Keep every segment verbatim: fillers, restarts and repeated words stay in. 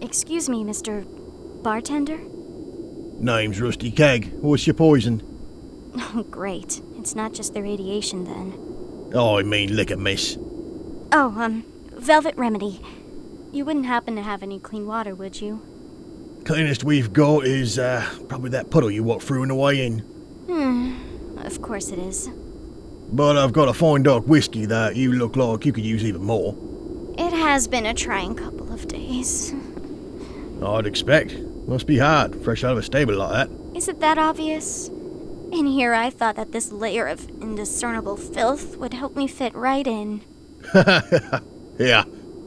Excuse me, Mister Bartender? Name's Rusty Keg. What's your poison? Oh, great. It's not just the radiation, then. Oh, I mean liquor, miss. Oh, um, Velvet Remedy. You wouldn't happen to have any clean water, would you? Cleanest we've got is, uh, probably that puddle you walked through on the way in. Hmm, of course it is. But I've got a fine dark whiskey that you look like you could use even more. It has been a trying couple of days. I'd expect. Must be hard, fresh out of a stable like that. Is it that obvious? In here, I thought that this layer of indiscernible filth would help me fit right in. Yeah.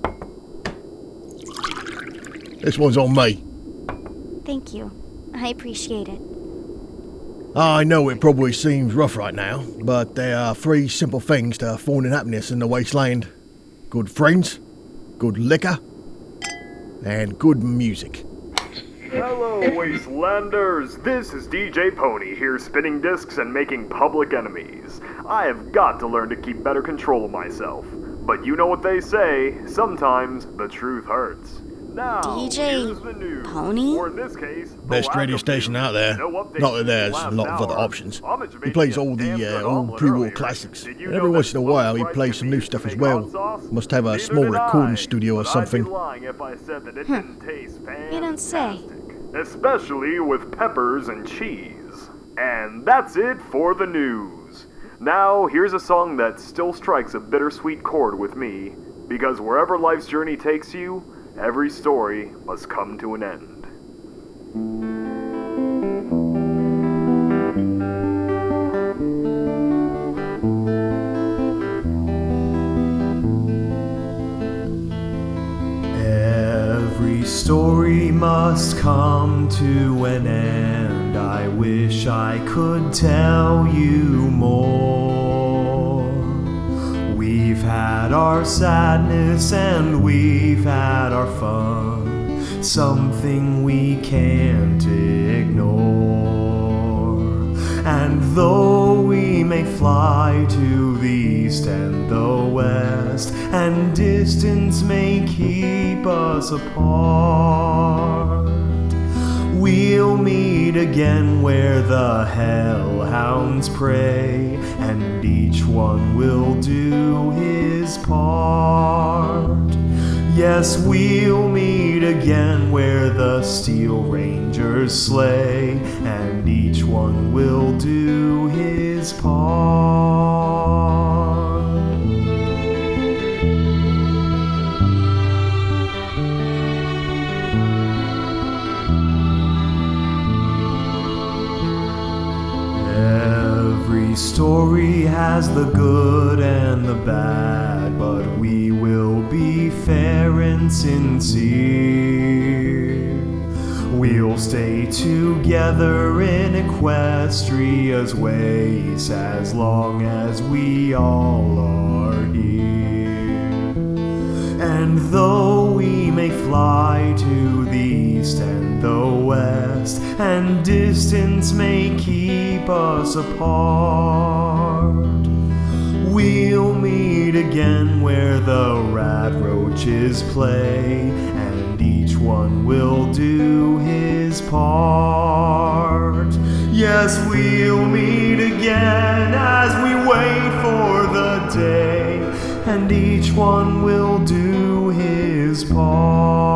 This one's on me. Thank you. I appreciate it. I know it probably seems rough right now, but there are three simple things to finding happiness in the wasteland. Good friends, good liquor, and good music. Hello, Wastelanders! This is D J Pony here spinning discs and making public enemies. I have got to learn to keep better control of myself. But you know what they say, sometimes the truth hurts. Now, D J here's the news. Pony? Or in this case, the Best lack radio of station news. out there. No updates Not that there's last a lot of other hour. options. Homage He made plays me a all damn the uh, good old omelet pre-war earlier. classics. Did you And know every that once in a while he smoked plays rice some can new be stuff used as to make well. hot sauce? Must have a Neither small did recording I, studio or but something. I'd be lying if I said that it didn't taste fantastic. You don't say. Especially with peppers and cheese. And that's it for the news. Now, here's a song that still strikes a bittersweet chord with me, because wherever life's journey takes you, every story must come to an end. Every story must come to an end. I wish I could tell you more. We've had our sadness and we've had our fun, something we can't ignore. And though we may fly to the east and the west, and distance may keep us apart, we'll meet again where the hellhounds prey, and each one will do his part. Yes, we'll meet again where the Steel Rangers slay, and each one will do his part. Every story has the good and the bad, but we will be fair and sincere. We'll stay together in Equestria's ways as long as we all are here. And though we may fly to the east and the west, and distance may keep us apart, we'll meet again where the radroaches play, and each one will do his part. Yes, we'll meet again as we wait for the day, and each one will do his part.